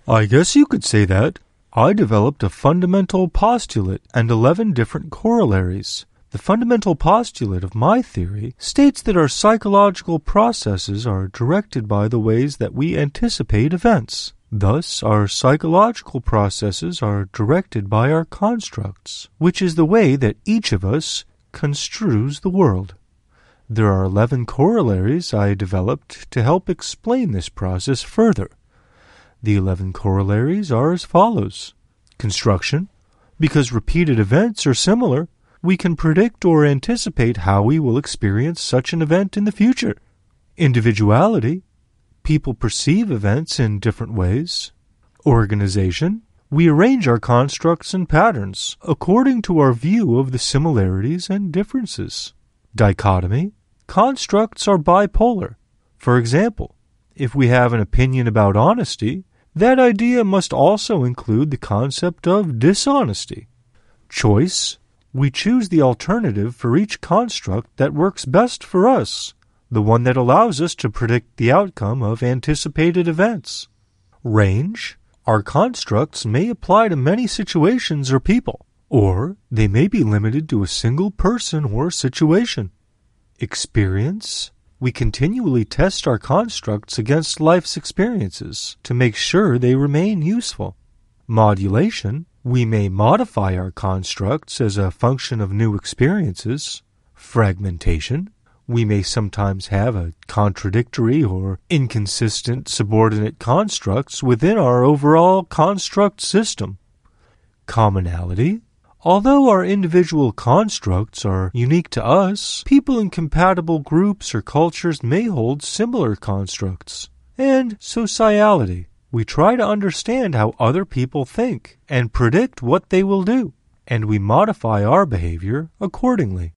I guess you could say that. I developed a fundamental postulate and 11 different corollaries. The fundamental postulate of my theory states that our psychological processes are directed by the ways that we anticipate events. Thus, our psychological processes are directed by our constructs, which is the way that each of us construes the world. There are 11 corollaries I developed to help explain this process further. The 11 corollaries are as follows. Construction. Because repeated events are similar, we can predict or anticipate how we will experience such an event in the future. Individuality. People perceive events in different ways. Organization. We arrange our constructs and patterns according to our view of the similarities and differences. Dichotomy. Constructs are bipolar. For example, if we have an opinion about honesty, that idea must also include the concept of dishonesty. Choice. We choose the alternative for each construct that works best for us, the one that allows us to predict the outcome of anticipated events. Range. Our constructs may apply to many situations or people, or they may be limited to a single person or situation. Experience. We continually test our constructs against life's experiences to make sure they remain useful. Modulation. We may modify our constructs as a function of new experiences. Fragmentation. We may sometimes have a contradictory or inconsistent subordinate constructs within our overall construct system. Commonality. Although our individual constructs are unique to us, people in compatible groups or cultures may hold similar constructs. And sociality. We try to understand how other people think and predict what they will do, and we modify our behavior accordingly.